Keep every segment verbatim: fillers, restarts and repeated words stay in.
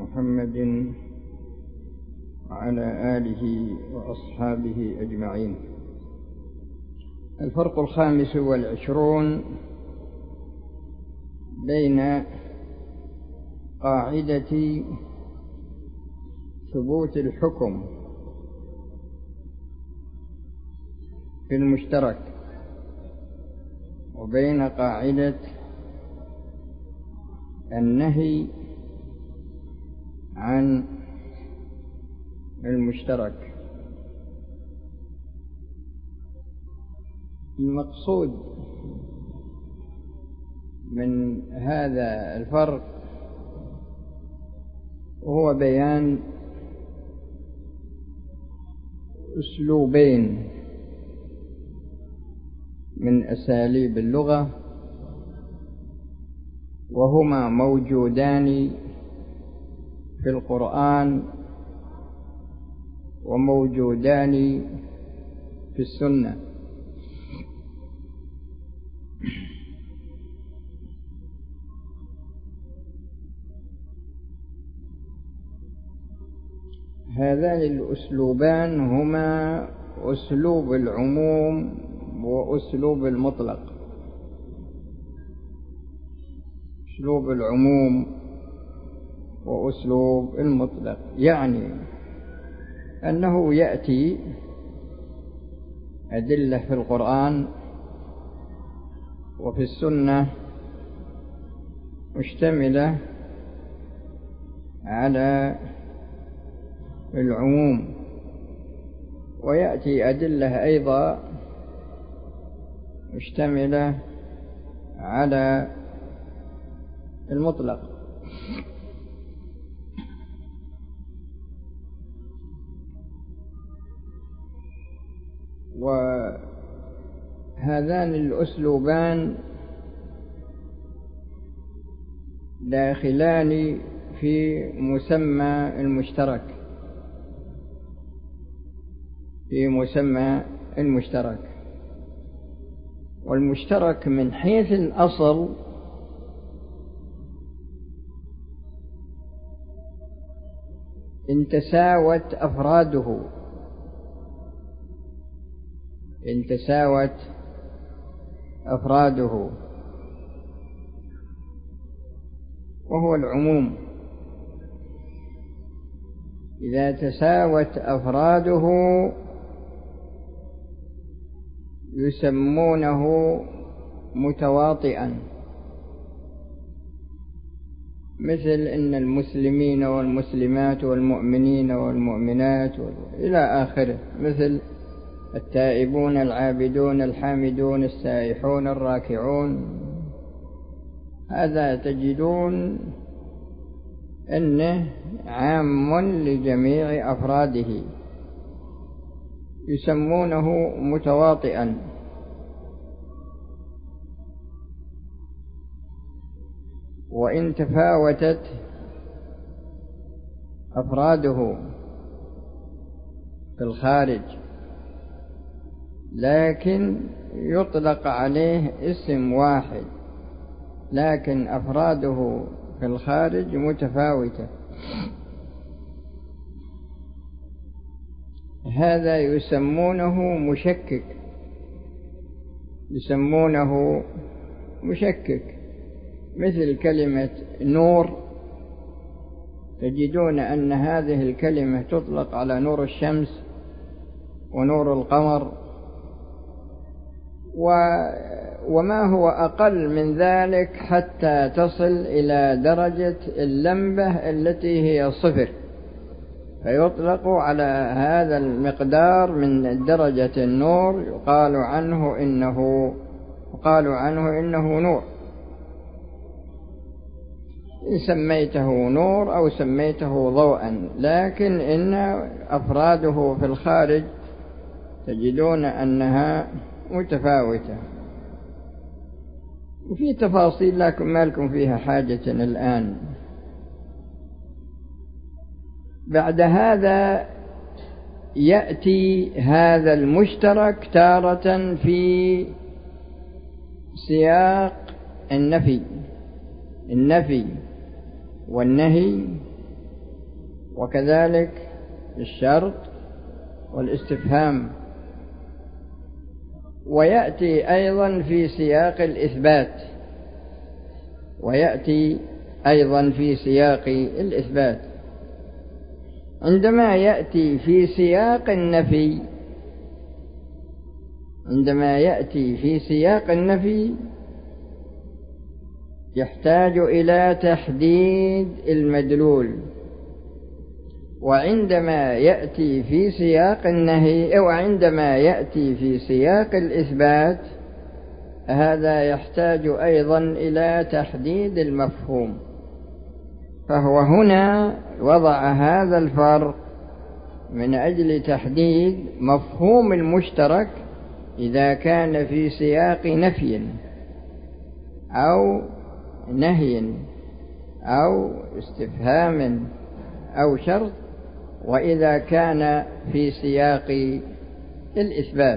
محمد وعلى آله وأصحابه أجمعين. الفرق الخامس والعشرون بين قاعدة ثبوت الحكم في المشترك وبين قاعدة النهي عن المشترك. المقصود من هذا الفرق هو بيان أسلوبين من أساليب اللغة، وهما موجودان في القرآن وموجودان في السنة. هذان الأسلوبان هما أسلوب العموم وأسلوب المطلق. أسلوب العموم وأسلوب المطلق يعني أنه يأتي أدلة في القرآن وفي السنة مشتملة على العموم، ويأتي أدلة أيضا مشتملة على المطلق. وهذان الأسلوبان داخلان في مسمى المشترك في مسمى المشترك والمشترك من حيث الأصل إن تساوت أفراده إن تساوت أفراده وهو العموم. إذا تساوت أفراده يسمونه متواطئا، مثل إن المسلمين والمسلمات والمؤمنين والمؤمنات إلى آخره، مثل التائبون العابدون الحامدون السائحون الراكعون. هذا تجدون أنه عام لجميع أفراده، يسمونه متواطئا. وإن تفاوتت أفراده في الخارج لكن يطلق عليه اسم واحد، لكن أفراده في الخارج متفاوتة، هذا يسمونه مشكك يسمونه مشكك مثل كلمة نور. تجدون أن هذه الكلمة تطلق على نور الشمس ونور القمر وما هو أقل من ذلك حتى تصل إلى درجة اللمبة التي هي صفر، فيطلق على هذا المقدار من درجة النور يقال عنه إنه يقال عنه إنه نور، إن سميته نور أو سميته ضوءا، لكن إن أفراده في الخارج تجدون أنها متفاوتة. وفي تفاصيل لكن ما لكم فيها حاجة الآن. بعد هذا يأتي هذا المشترك تارة في سياق النفي النفي والنهي وكذلك الشرط والاستفهام. ويأتي أيضا في سياق الإثبات ويأتي أيضا في سياق الإثبات. عندما يأتي في سياق النفي عندما يأتي في سياق النفي يحتاج إلى تحديد المدلول، وعندما يأتي في سياق النهي أو عندما يأتي في سياق الإثبات هذا يحتاج أيضا إلى تحديد المفهوم. فهو هنا وضع هذا الفرق من أجل تحديد مفهوم المشترك إذا كان في سياق نفي أو نهي أو استفهام أو شرط، وإذا كان في سياق الإثبات.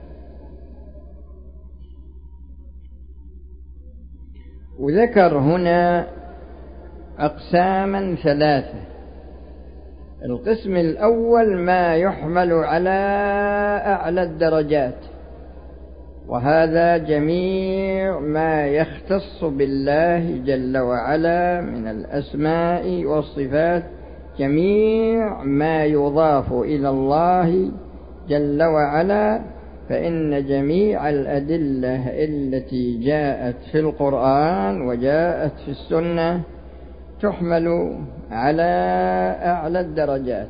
وذكر هنا أقساما ثلاثة. القسم الأول ما يحمل على أعلى الدرجات، وهذا جميع ما يختص بالله جل وعلا من الأسماء والصفات، جميع ما يضاف إلى الله جل وعلا، فإن جميع الأدلة التي جاءت في القرآن وجاءت في السنة تحمل على أعلى الدرجات.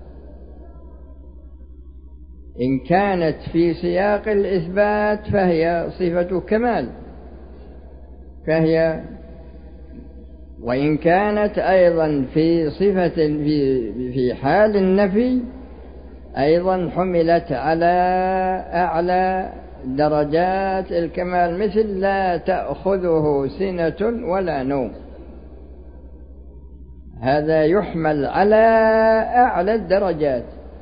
إن كانت في سياق الإثبات فهي صفة كمال، فهي وإن كانت أيضا في صفة في حال النفي أيضا حملت على أعلى درجات الكمال، مثل لا تأخذه سنة ولا نوم، هذا يحمل على أعلى الدرجات.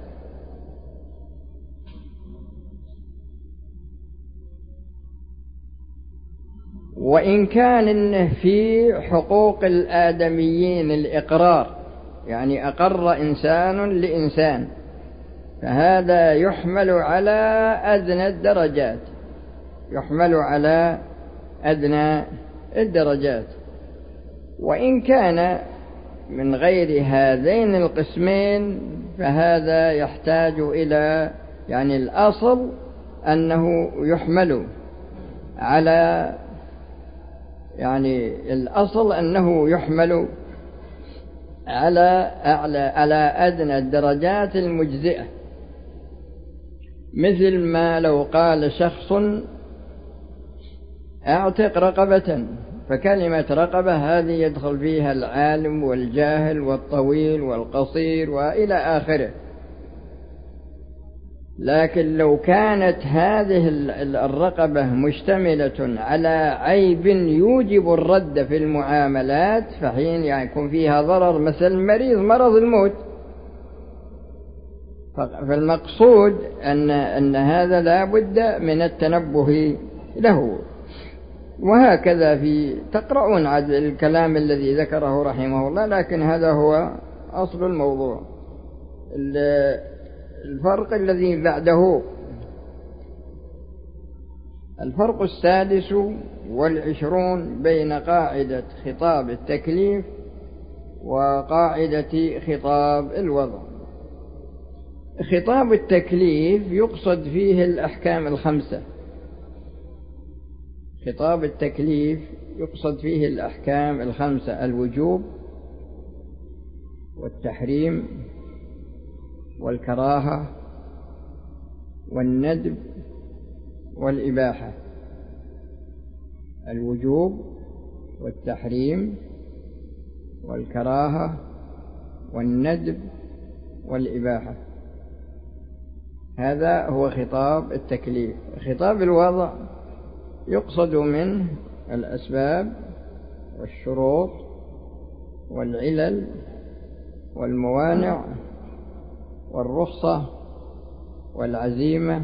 وإن كان في حقوق الآدميين الإقرار، يعني أقر إنسان لإنسان، فهذا يحمل على أدنى الدرجات يحمل على أدنى الدرجات. وإن كان من غير هذين القسمين فهذا يحتاج إلى، يعني الأصل أنه يحمل على يعني الأصل أنه يحمل على أعلى على أدنى الدرجات المجزئة. مثل ما لو قال شخص أعتق رقبة، فكلمة رقبة هذه يدخل فيها العالم والجاهل والطويل والقصير وإلى آخره. لكن لو كانت هذه الرقبة مشتملة على عيب يوجب الرد في المعاملات، فحين يعني يكون فيها ضرر، مثل مريض مرض الموت، فالمقصود أن, أن هذا لا بد من التنبه له. وهكذا في تقرؤون عن الكلام الذي ذكره رحمه الله، لكن هذا هو أصل الموضوع. الفرق الذي بعده الفرق السادس والعشرون بين قاعدة خطاب التكليف وقاعدة خطاب الوضع. خطاب التكليف يقصد فيه الأحكام الخمسة خطاب التكليف يقصد فيه الأحكام الخمسة: الوجوب والتحريم والكراهة والندب والإباحة. الوجوب والتحريم والكراهة والندب والإباحة، هذا هو خطاب التكليف. خطاب الوضع يقصد منه الأسباب والشروط والعلل والموانع والرخصة والعزيمة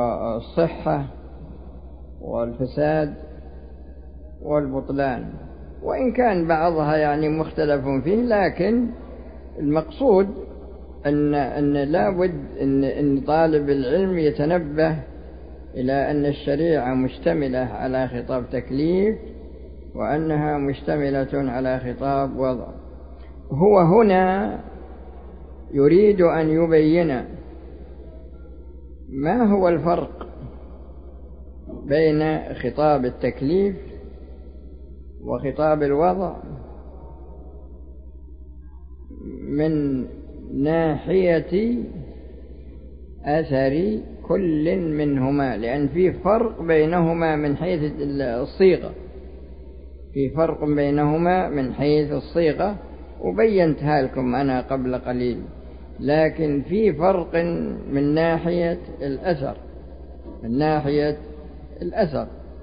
والصحة والفساد والبطلان. وإن كان بعضها يعني مختلف فيه، لكن المقصود أن أن لا بد أن أن طالب العلم يتنبه إلى أن الشريعة مشتملة على خطاب تكليف، وأنها مشتملة على خطاب وضع. هو هنا يريد أن يبين ما هو الفرق بين خطاب التكليف وخطاب الوضع من ناحية أثر كل منهما، لأن في فرق بينهما من حيث الصيغة، في فرق بينهما من حيث الصيغة، وبينتها لكم أنا قبل قليل، لكن في فرق من ناحية الأثر، من ناحية الأثر.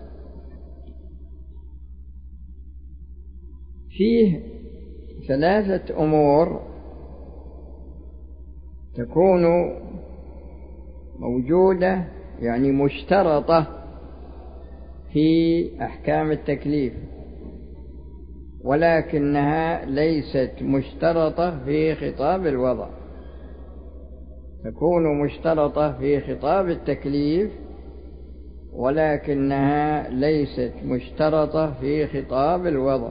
فيه ثلاثة أمور تكون موجودة يعني مشترطة في أحكام التكليف، ولكنها ليست مشترطة في خطاب الوضع. تكون مشترطة في خطاب التكليف، ولكنها ليست مشترطة في خطاب الوضع.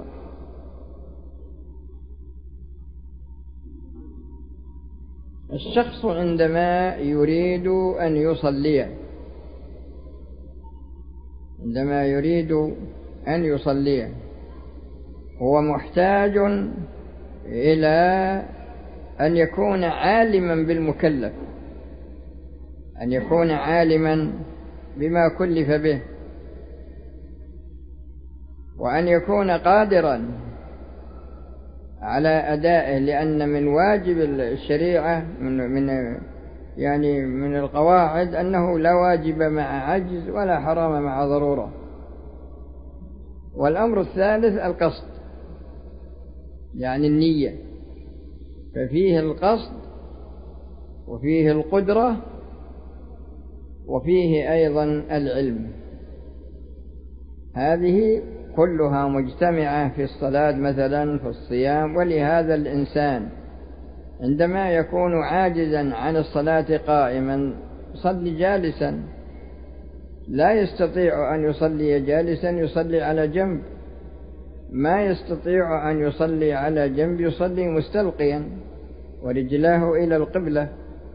الشخص عندما يريد أن يصلي، عندما يريد أن يصلي هو محتاج إلى أن يكون عالما بالمكلف، أن يكون عالما بما كلف به، وأن يكون قادرا على أدائه، لأن من واجب الشريعة من من يعني من القواعد أنه لا واجب مع عجز ولا حرام مع ضرورة. والأمر الثالث القصد، يعني النية، ففيه القصد وفيه القدرة وفيه أيضا العلم. هذه كلها مجتمعة في الصلاة مثلا، في الصيام. ولهذا الإنسان عندما يكون عاجزا عن الصلاة قائما يصلي جالسا، لا يستطيع أن يصلي جالسا يصلي على جنب، ما يستطيع أن يصلي على جنب يصلي مستلقيا ورجلاه إلى القبلة.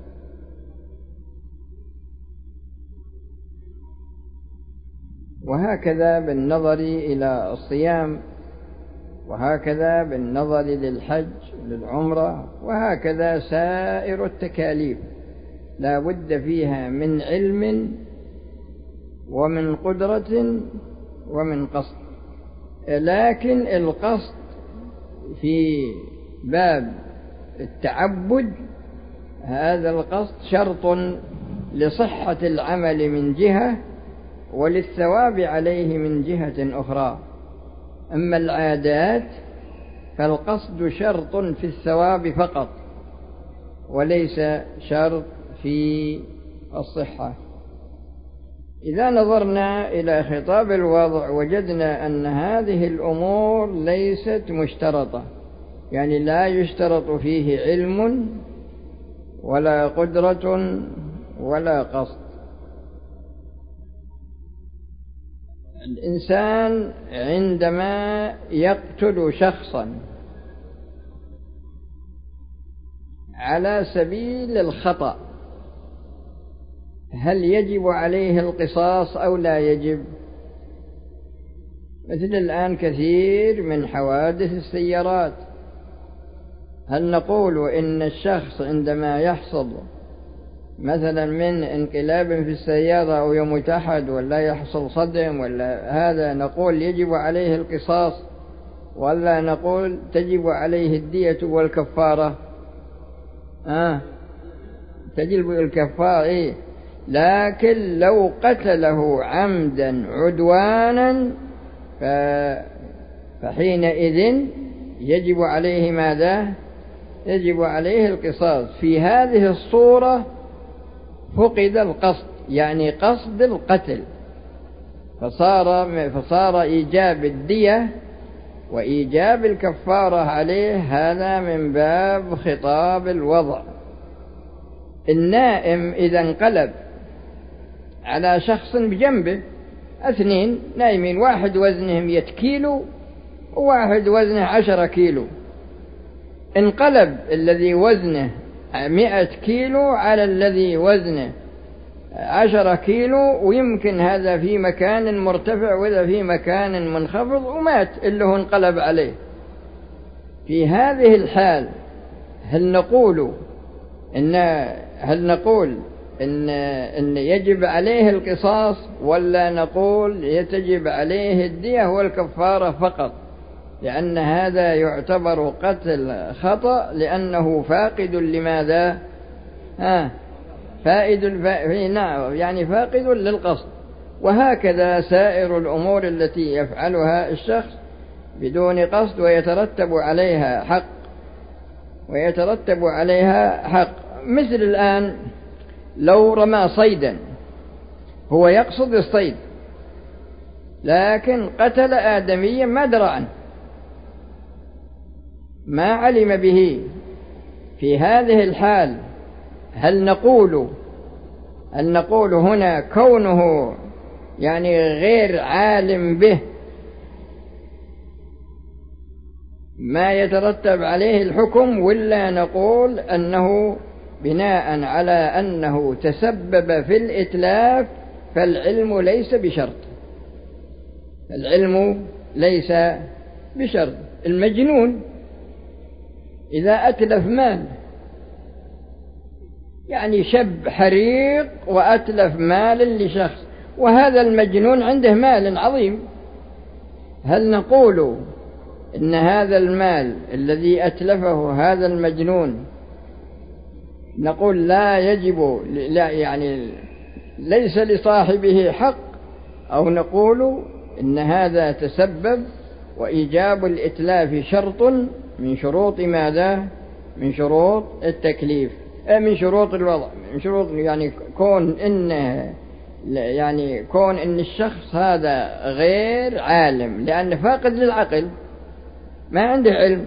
وهكذا بالنظر إلى الصيام، وهكذا بالنظر للحج للعمرة، وهكذا سائر التكاليف لا بد فيها من علم ومن قدرة ومن قصد. لكن القصد في باب التعبد هذا القصد شرط لصحة العمل من جهة وللثواب عليه من جهة أخرى. أما العادات فالقصد شرط في الثواب فقط وليس شرط في الصحة. إذا نظرنا إلى خطاب الوضع وجدنا أن هذه الأمور ليست مشترطة، يعني لا يشترط فيه علم ولا قدرة ولا قصد. الإنسان عندما يقتل شخصا على سبيل الخطأ هل يجب عليه القصاص أو لا يجب؟ مثل الآن كثير من حوادث السيارات، هل نقول إن الشخص عندما يحصل مثلا من انقلاب في السيارة أو يموت أحد ولا يحصل صدم ولا هذا نقول يجب عليه القصاص، ولا نقول تجب عليه الدية والكفارة؟ آه تجب الكفارة إيه؟ لكن لو قتله عمدا عدوانا فحينئذ يجب عليه ماذا؟ يجب عليه القصاص. في هذه الصورة فقد القصد، يعني قصد القتل، فصار, فصار إيجاب الدية وإيجاب الكفارة عليه هذا من باب خطاب الوضع. النائم إذا انقلب على شخص بجنبه، اثنين نايمين، واحد وزنه مئة كيلو وواحد وزنه عشرة كيلو، انقلب الذي وزنه مئة كيلو على الذي وزنه عشرة كيلو، ويمكن هذا في مكان مرتفع وإذا في مكان منخفض، ومات اللي هو انقلب عليه. في هذه الحال هل نقول إن هل نقول إن إن يجب عليه القصاص، ولا نقول يجب عليه الدية والكفارة فقط؟ لأن هذا يعتبر قتل خطأ، لأنه فاقد لماذا؟ ها فائد الفا... نعم يعني فاقد للقصد. وهكذا سائر الأمور التي يفعلها الشخص بدون قصد ويترتب عليها حق ويترتب عليها حق. مثل الآن لو رمى صيدا، هو يقصد الصيد لكن قتل آدميا ما درى عنه، ما علم به، في هذه الحال هل نقول هل نقول هنا كونه يعني غير عالم به ما يترتب عليه الحكم، ولا نقول أنه بناء على أنه تسبب في الإتلاف فالعلم ليس بشرط؟ العلم ليس بشرط. المجنون إذا أتلف مال، يعني شب حريق وأتلف مال لشخص، وهذا المجنون عنده مال عظيم، هل نقول إن هذا المال الذي أتلفه هذا المجنون نقول لا يجب، لا يعني ليس لصاحبه حق، أو نقول إن هذا تسبب وإيجاب الإتلاف شرط من شروط ماذا؟ من شروط التكليف، من شروط الوضع، من شروط يعني كون إن يعني كون إن الشخص هذا غير عالم، لأنه فاقد للعقل، ما عنده علم،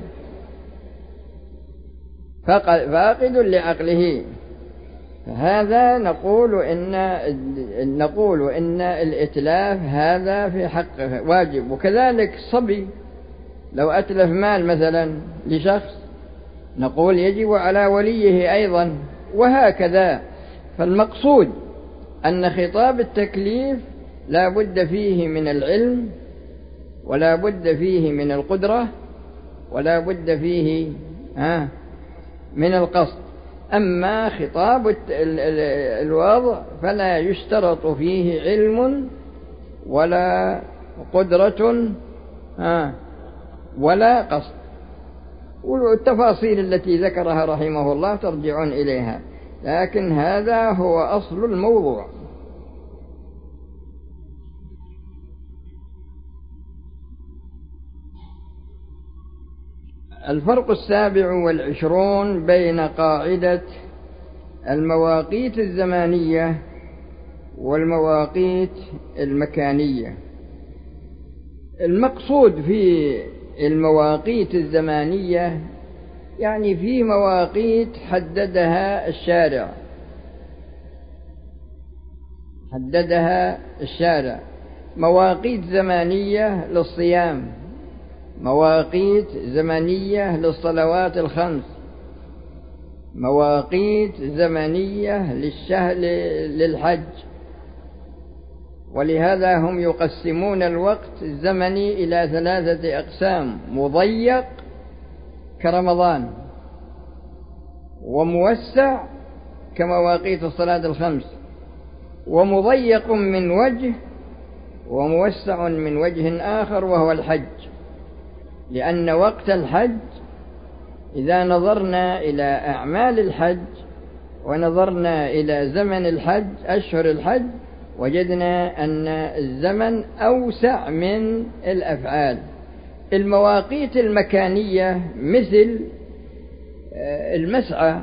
فاقد لعقله، هذا نقول إن نقول إن الإتلاف هذا في حقه واجب. وكذلك صبي لو أتلف مال مثلا لشخص نقول يجب على وليه أيضا، وهكذا. فالمقصود أن خطاب التكليف لا بد فيه من العلم، ولا بد فيه من القدرة، ولا بد فيه من القصد. أما خطاب الوضع فلا يشترط فيه علم ولا قدرة ولا قصد، والتفاصيل التي ذكرها رحمه الله ترجعون إليها، لكن هذا هو أصل الموضوع. الفرق السابع والعشرون بين قاعدة المواقيت الزمانية والمواقيت المكانية. المقصود في المواقيت الزمانية يعني في مواقيت حددها الشارع حددها الشارع مواقيت زمانية للصيام، مواقيت زمنية للصلوات الخمس، مواقيت زمنية للشهر للحج. ولهذا هم يقسمون الوقت الزمني إلى ثلاثة أقسام: مضيق كرمضان، وموسع كمواقيت الصلاة الخمس، ومضيق من وجه وموسع من وجه آخر وهو الحج. لأن وقت الحج إذا نظرنا إلى أعمال الحج ونظرنا إلى زمن الحج أشهر الحج وجدنا أن الزمن أوسع من الأفعال. المواقيت المكانية مثل المسعى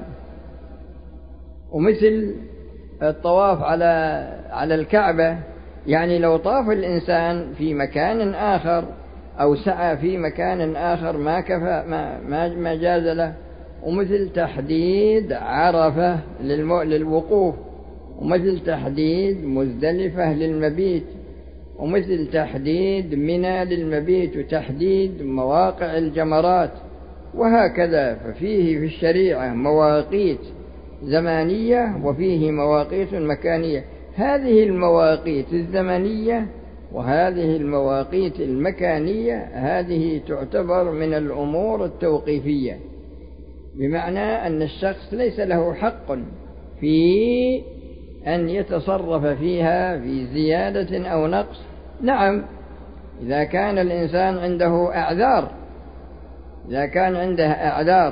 ومثل الطواف على على الكعبة، يعني لو طاف الإنسان في مكان آخر أو سعى في مكان آخر ما كفى ما ما ما جاز له، ومثل تحديد عرفة للوقوف، ومثل تحديد مزدلفة للمبيت، ومثل تحديد منى للمبيت، وتحديد مواقع الجمرات، وهكذا. ففيه في الشريعة مواقيت زمانية وفيه مواقيت مكانية. هذه المواقيت الزمنية وهذه المواقيت المكانية هذه تعتبر من الأمور التوقيفية، بمعنى أن الشخص ليس له حق في أن يتصرف فيها في زيادة أو نقص. نعم، إذا كان الإنسان عنده أعذار، إذا كان عنده أعذار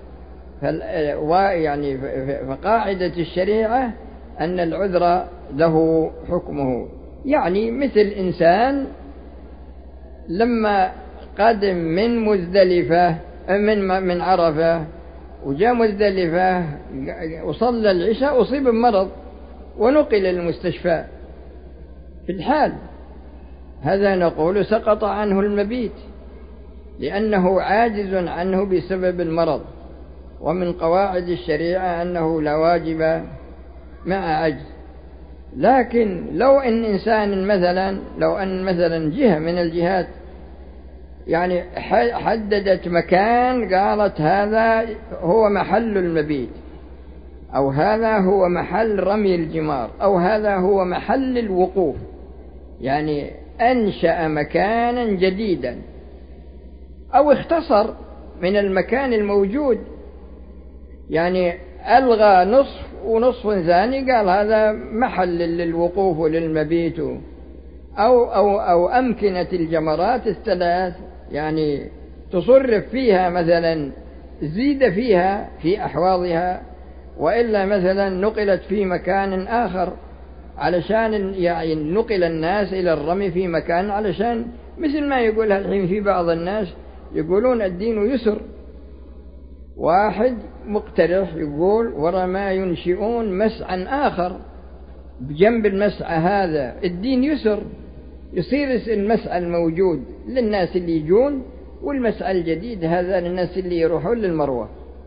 يعني فقاعدة الشريعة أن العذر له حكمه. يعني مثل إنسان لما قدم من مزدلفة من من عرفة وجاء مزدلفة وصلى العشاء أصيب بمرض ونقل للمستشفى، في الحال هذا نقول سقط عنه المبيت لأنه عاجز عنه بسبب المرض. ومن قواعد الشريعة أنه لا واجب مع عجز. لكن لو أن إنسان مثلا لو أن مثلا جهة من الجهات يعني حددت مكان قالت هذا هو محل المبيت، أو هذا هو محل رمي الجمار، أو هذا هو محل الوقوف، يعني أنشأ مكانا جديدا، أو اختصر من المكان الموجود، يعني ألغى نصف ونصف ثاني قال هذا محل للوقوف وللمبيت، أو, أو, أو أمكنة الجمرات الثلاث يعني تصرف فيها مثلا زيد فيها في أحواضها، وإلا مثلا نقلت في مكان آخر علشان يعني نقل الناس إلى الرمي في مكان، علشان مثل ما يقول الحين في بعض الناس يقولون الدين يسر. واحد مقترح يقول ورا ما ينشئون مسعى آخر بجنب المسعى هذا، الدين يسر، يصير المسعى الموجود للناس اللي يجون، والمسعى الجديد هذا للناس اللي يروحون للمروة.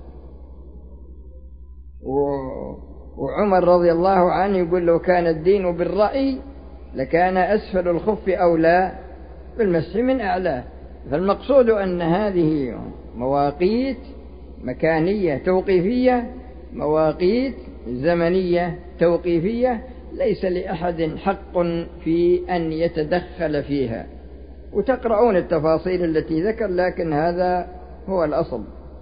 وعمر رضي الله عنه يقول لو كان الدين بالرأي لكان أسفل الخف أولى بالمسح من أعلاه. فالمقصود أن هذه مواقيت مكانية توقيفية، مواقيت زمنية توقيفية، ليس لأحد حق في أن يتدخل فيها. وتقرؤون التفاصيل التي ذكر، لكن هذا هو الأصل.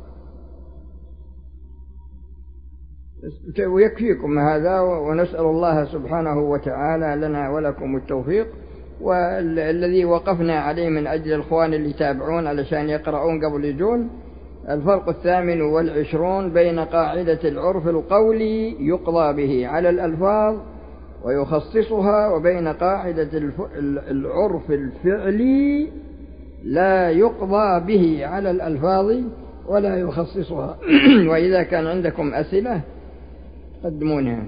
ويكفيكم هذا، ونسأل الله سبحانه وتعالى لنا ولكم التوفيق. والذي وقفنا عليه من أجل الإخوان اللي يتابعون علشان يقرؤون قبل يجون، الفرق الثامن والعشرون بين قاعدة العرف القولي يقضى به على الألفاظ ويخصصها، وبين قاعدة العرف الفعلي لا يقضى به على الألفاظ ولا يخصصها. وإذا كان عندكم أسئلة قدمونها.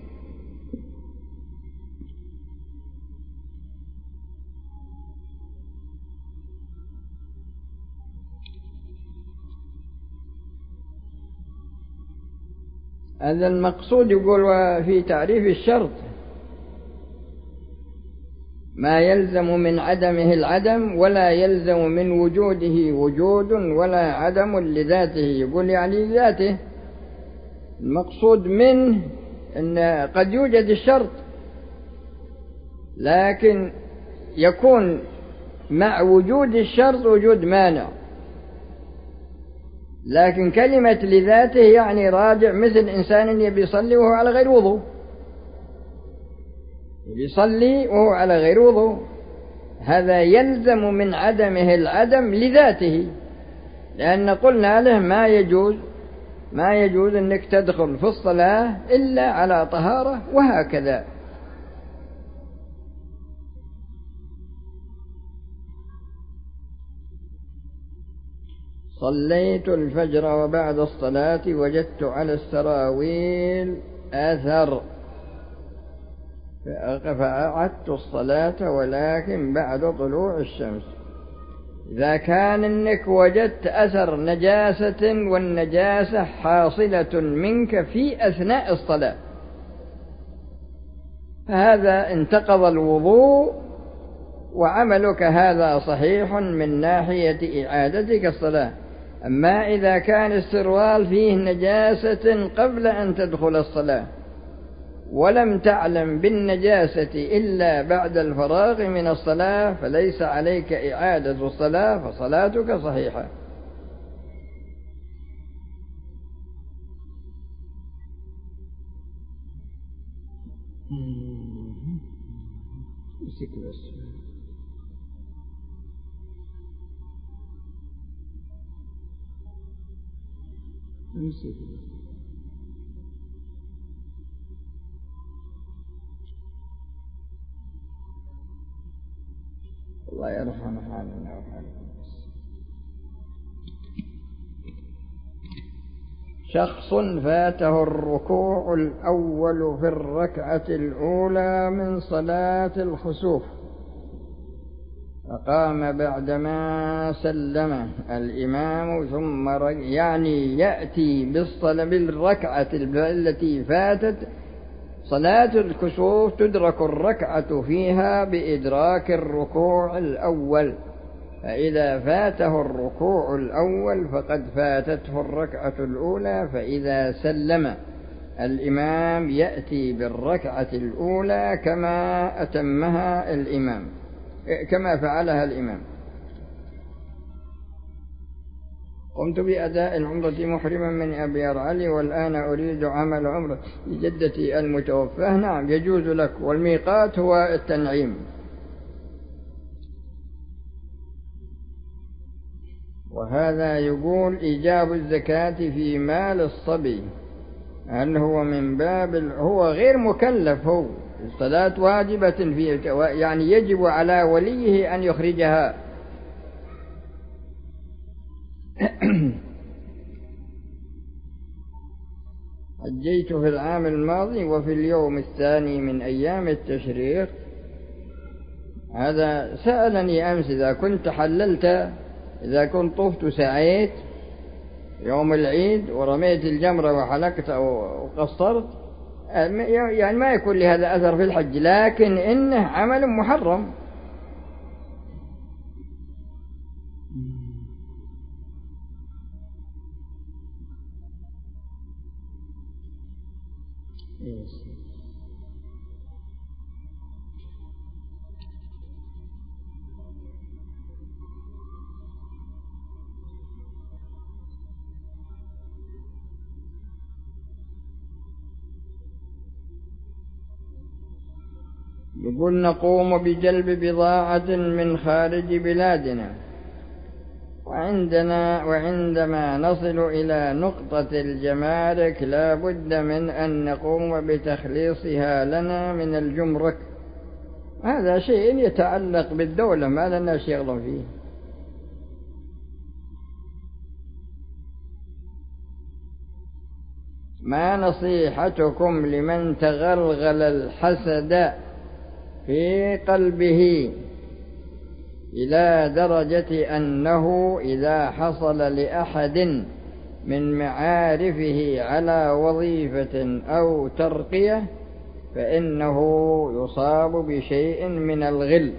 هذا المقصود يقول في تعريف الشرط ما يلزم من عدمه العدم ولا يلزم من وجوده وجود ولا عدم لذاته. يقول يعني لذاته، المقصود منه أن قد يوجد الشرط لكن يكون مع وجود الشرط وجود مانع. لكن كلمة لذاته يعني راجع مثل إنسان يبي يصلي وهو على غير وضوء، يصلي وهو على غير وضوء، هذا يلزم من عدمه العدم لذاته، لأن قلنا له ما يجوز ما يجوز أنك تدخل في الصلاة إلا على طهارة، وهكذا. صليت الفجر وبعد الصلاة وجدت على السراويل أثر فأعدت الصلاة ولكن بعد طلوع الشمس. إذا كان إنك وجدت أثر نجاسة والنجاسة حاصلة منك في أثناء الصلاة، فهذا انتقض الوضوء وعملك هذا صحيح من ناحية إعادتك الصلاة. أما إذا كان السروال فيه نجاسة قبل أن تدخل الصلاة ولم تعلم بالنجاسة إلا بعد الفراغ من الصلاة فليس عليك إعادة الصلاة، فصلاتك صحيحة. الله يرحم حالنا وحالكم. شخص فاته الركوع الأول في الركعة الأولى من صلاة الخسوف فقام بعدما سلم الإمام ثم يعني يأتي بالصلاة بالركعة التي فاتت. صلاة الكسوف تدرك الركعة فيها بإدراك الركوع الأول، فإذا فاته الركوع الأول فقد فاتته الركعة الأولى، فإذا سلم الإمام يأتي بالركعة الأولى كما أتمها الإمام كما فعلها الإمام. قمت بأداء العمرة محرما من أبيار علي والآن أريد عمل عمرة لجدتي المتوفاة. نعم يجوز لك، والميقات هو التنعيم. وهذا يقول إيجاب الزكاة في مال الصبي هل هو من باب ال... هو غير مكلف، هو الصلاة واجبة فيه، يعني يجب على وليه أن يخرجها. حجيت في العام الماضي وفي اليوم الثاني من أيام التشريق. هذا سألني أمس إذا كنت حللت، إذا كنت طفت سعيت يوم العيد ورميت الجمرة وحلقت وقصرت، يعني ما يكون لهذا أثر في الحج، لكن إنه عمل محرم. يقول نقوم بجلب بضاعة من خارج بلادنا، وعندنا وعندما نصل إلى نقطة الجمارك لا بد من أن نقوم بتخليصها لنا من الجمرك. هذا شيء يتعلق بالدولة، ما لنا شغل فيه. ما نصيحتكم لمن تغلغل الحسد في قلبه إلى درجة أنه إذا حصل لأحد من معارفه على وظيفة أو ترقية فإنه يصاب بشيء من الغل؟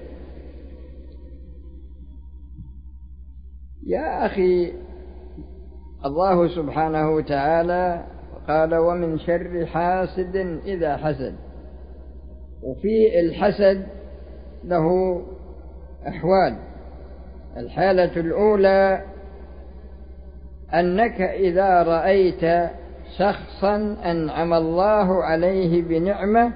يا أخي، الله سبحانه وتعالى قال ومن شر حاسد إذا حسد، وفي الحسد له أحوال. الحالة الأولى أنك إذا رأيت شخصا أنعم الله عليه بنعمة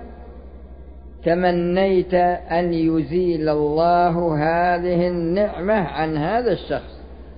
تمنيت أن يزيل الله هذه النعمة عن هذا الشخص،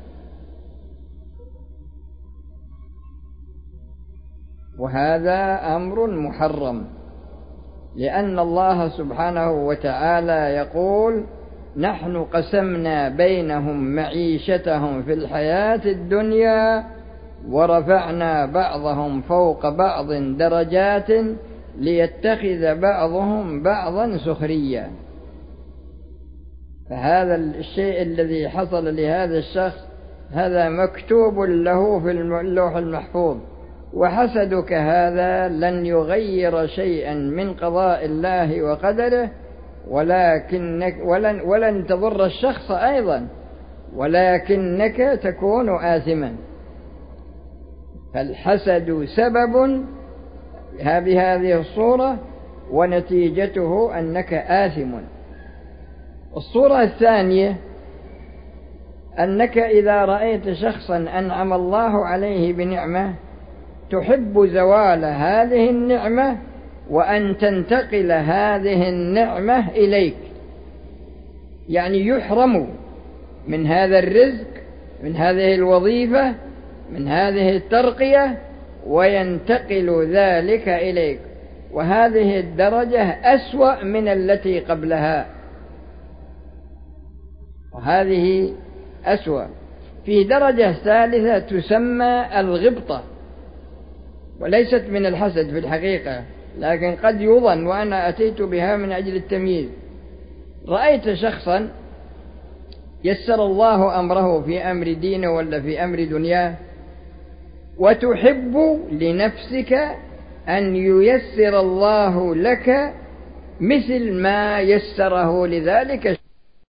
وهذا أمر محرم، لأن الله سبحانه وتعالى يقول نحن قسمنا بينهم معيشتهم في الحياة الدنيا ورفعنا بعضهم فوق بعض درجات ليتخذ بعضهم بعضا سخريا. فهذا الشيء الذي حصل لهذا الشخص هذا مكتوب له في اللوح المحفوظ، وحسدك هذا لن يغير شيئا من قضاء الله وقدره، ولكنك ولن, ولن تضر الشخص أيضا، ولكنك تكون آثما. فالحسد سبب بهذه الصورة ونتيجته أنك آثم. الصورة الثانية أنك إذا رأيت شخصا أنعم الله عليه بنعمة تحب زوال هذه النعمة وأن تنتقل هذه النعمة إليك، يعني يحرم من هذا الرزق، من هذه الوظيفة، من هذه الترقية، وينتقل ذلك إليك، وهذه الدرجة أسوأ من التي قبلها، وهذه أسوأ. في درجة ثالثة تسمى الغبطة، وليست من الحسد في الحقيقة، لكن قد يظن، وأنا أتيت بها من أجل التمييز. رأيت شخصا يسر الله أمره في أمر دينه ولا في أمر دنياه، وتحب لنفسك أن ييسر الله لك مثل ما يسره لذلك